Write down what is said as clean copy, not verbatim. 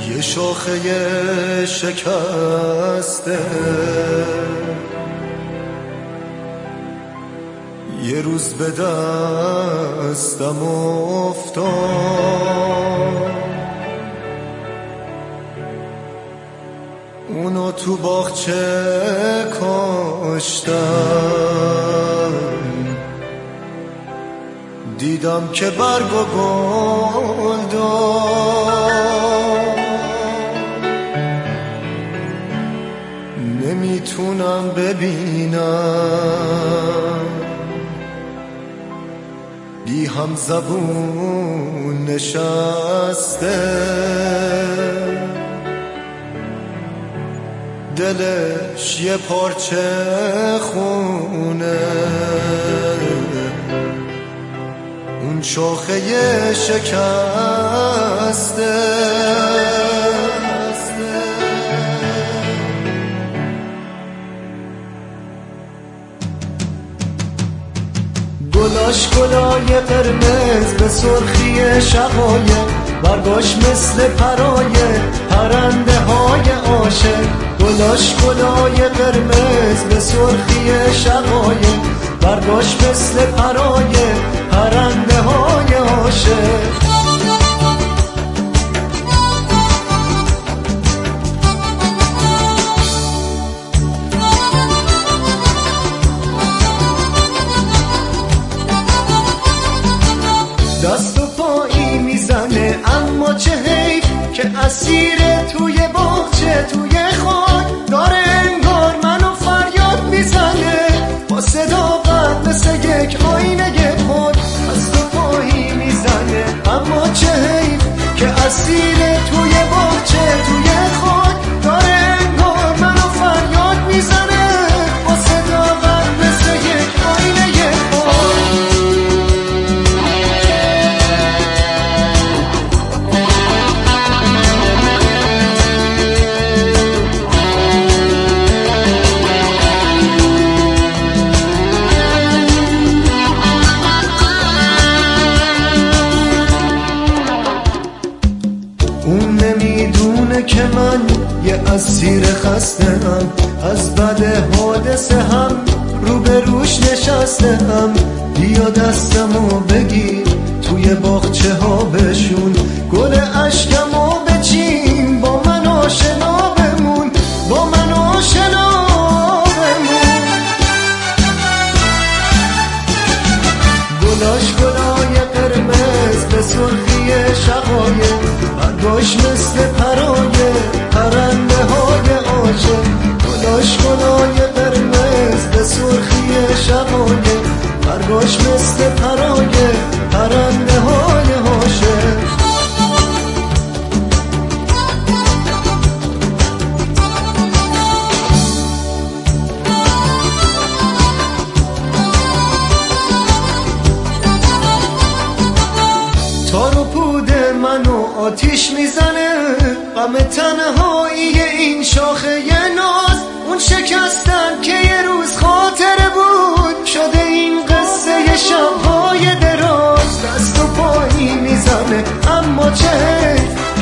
یه شاخه شکسته یه روز به دستم افتاد، اونو تو باغچه کاشتم، دیدم که برگ و گل داد، نمیتونم ببینم، بی هم زبون نشسته، دلش یه پارچه خونه، اون شاخه شکسته. گلاش گلای قرمز به سرخی شقایق، برگاش مثل پرای پرنده های عاشق. گلاش گلای قرمز به سرخی شقایق، برگاش مثل پرای پرنده های عاشق. دست و پایی میزنه اما چه حیف که اسیر توی باغچه توی خاک داره، انگار منو فریاد میزنه با صداقت مثل یک آینه خود. دست و پایی میزنه اما چه حیف که اسیر توی باغچه توی خاک داره، انگار منو فریاد میزنه با صداقت مثل یک آینه خود. اون نمیدونه که من یه اسیر خسته‌ام، از بد حادثه هم روبروش نشسته‌ام. بیا دستمو بگیر توی باغچه ها بشون، گل اشکمو بچین با من آشنا بمون، با من آشنا بمون. گلاش گلای قرمز به سرخی شقایق، برگاش مثل پرای پرنده های عاشق. گلاش گلای قرمز به سرخی شقایق، برگاش مثل پرای پرنده های عاشق. تار و پود منو آتیش میزنه، غم تنهایی این شاخه ناز. اون شکستن که یه روز خاطره بود شده این قصه شبهای دراز. دست و پایی میزنه اما چه حیف